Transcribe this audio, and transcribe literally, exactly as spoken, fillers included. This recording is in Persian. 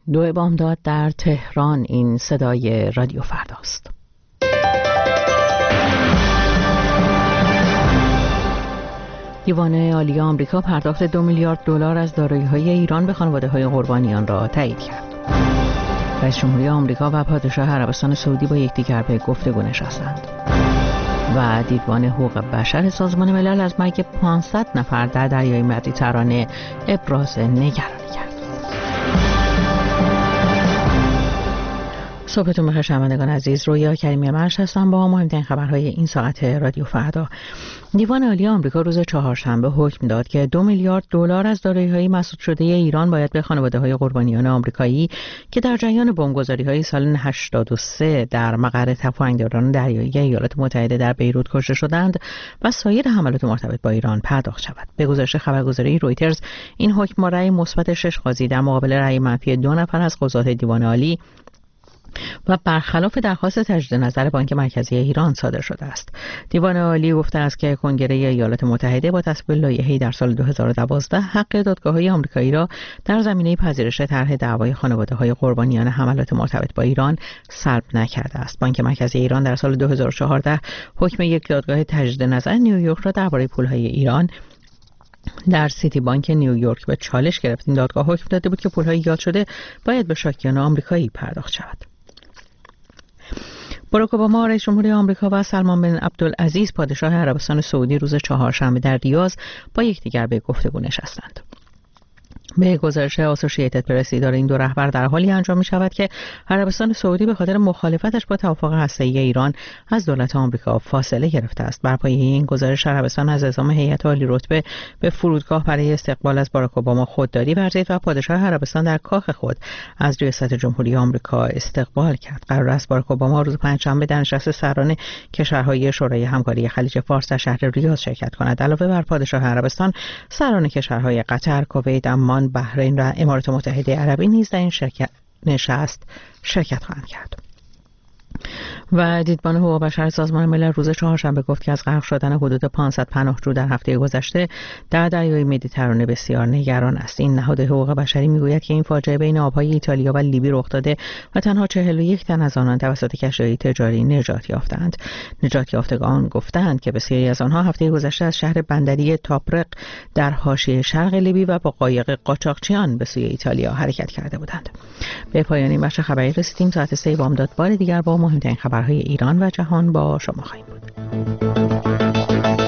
دو بامداد در تهران. این صدای رادیو فرداست. دیوان عالی آمریکا پرداخت دو میلیارد دلار از دارایی‌های ایران به خانواده‌های قربانیان را تایید کرد. رئیس جمهوری آمریکا و پادشاه عربستان سعودی با یکدیگر به گفتگو نشستند. و دیوان حقوق بشر سازمان ملل از مرگ پانصد نفر در دریای مدیترانه ابراز نگرانی کرد. صبحتون بخیر شنوندگان عزیز، رویا کریمی منش هستم با مهمترین خبرهای این ساعت رادیو فردا. دیوان عالی آمریکا روز چهارشنبه حکم داد که دو میلیارد دلار از دارایی‌های مسدود شده ایران باید به خانواده‌های قربانیان آمریکایی که در جریان بمبگذاری‌های سال هشتاد و سه در مقر تفنگداران دریایی ایالات متحده در بیروت کشته شدند و سایر حملات مرتبط با ایران پرداخت شود. به گزارش خبرگزاری رویترز، این حکم با رأی مثبت شش قاضی در مقابل رأی منفی دو نفر از قضات دیوان عالی و برخلاف درخواست تجدید نظر بانک مرکزی ایران صادر شده است. دیوان عالی گفته است که کنگره ایالات متحده با تصویب لایحه‌ای در سال دو هزار و دوازده حق دادگاه‌های آمریکایی را در زمینه پذیرش طرح دعوای خانواده‌های قربانیان حملات مرتبط با ایران سلب نکرده است. بانک مرکزی ایران در سال دو هزار و چهارده حکم یک دادگاه تجدید نظر نیویورک را درباره پول‌های ایران در سیتی بانک نیویورک به چالش گرفت. این دادگاه حکم داده بود که پول‌های ایجاد شده باید به شاکیان آمریکایی پرداخت شود. باراک اوباما رئیس جمهوری آمریکا و سلمان بن عبدالعزیز پادشاه عربستان سعودی روز چهارشنبه در ریاض با یکدیگر به گفتگو نشستند. به گزارش اسوسییتد پرس، دیدار این دو رهبر در حالی انجام می شود که عربستان سعودی به خاطر مخالفتش با توافق هسته‌ای ایران از دولت آمریکا فاصله گرفته است. بر پایه این گزارش، عربستان از اعزام هیئت عالی رتبه به فرودگاه برای استقبال از باراک اوباما خودداری ورزید و پادشاه عربستان در کاخ خود از ریاست جمهوری آمریکا استقبال کرد. قرار است باراک اوباما روز پنجشنبه در نشست سران کشورهای شورای همکاری خلیج فارس در شهر ریاض شرکت کند. علاوه بر پادشاه عربستان، سران کشورهای قطر، کویت، عمان، بحرین و امارات متحده عربی نیز در این شرکت نشست شرکت خواهند کرد. و دیدبان حقوق بشر سازمان ملل روز چهارشنبه گفت که از غرق شدن حدود پانصد پناهجو در هفته گذشته در دریای مدیترانه بسیار نگران است. این نهاد حقوق بشری میگوید که این فاجعه بین آبهای ایتالیا و لیبی رخ داده و تنها چهل و یک تن از آنان توسط کشتی‌های تجاری نجات یافتند. نجات یافتگان گفتند که بسیاری از آنها هفته گذشته از شهر بندری تاپرق در حاشیه شرق لیبی و با قایق قاچاقچیان به سوی ایتالیا حرکت کرده بودند. به پایان این بخش خبری رسیدیم. ساعت سه بامداد بار دیگر با مهمترین خبرهای ایران و جهان با شما خواهیم بود.